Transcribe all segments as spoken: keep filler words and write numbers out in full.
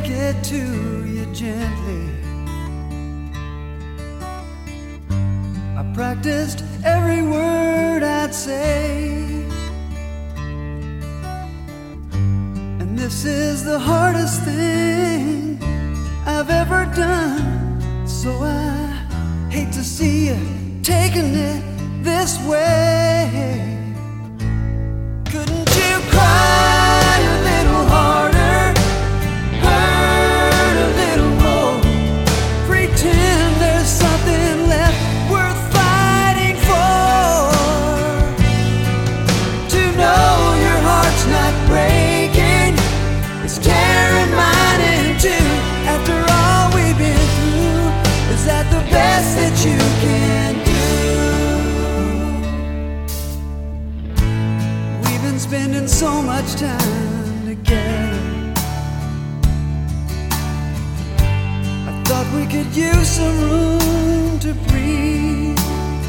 it to you gently. I practiced every word I'd say, and this is the hardest thing I've ever done. So I hate to see you taking it this way. Couldn't you cry a little harder, hurt a little more, pretend there's something left worth fighting for? To know your heart's not breaking, it's tearing mine in two. After all we've been through, is that the best that you can do? We've been spending so much time together, I thought we could use some room to breathe.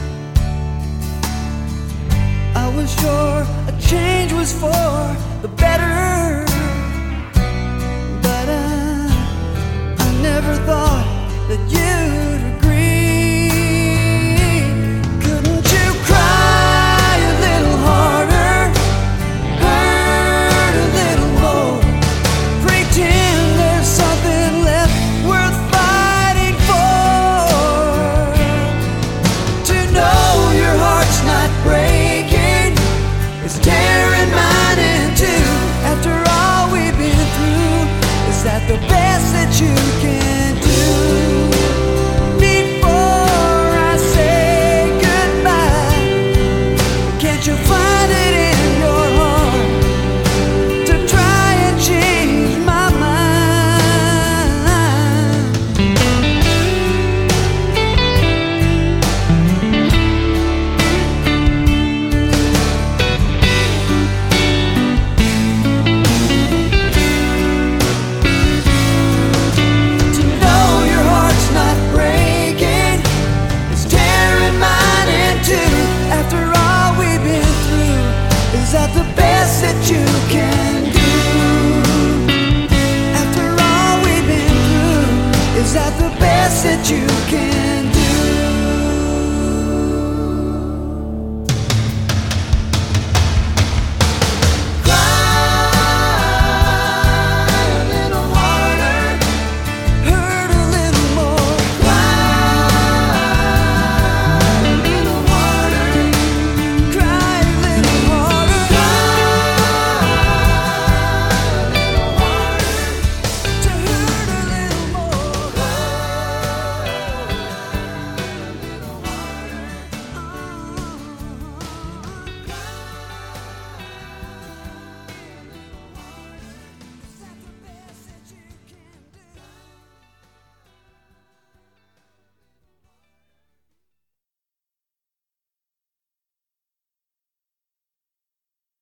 I was sure a change was for the better.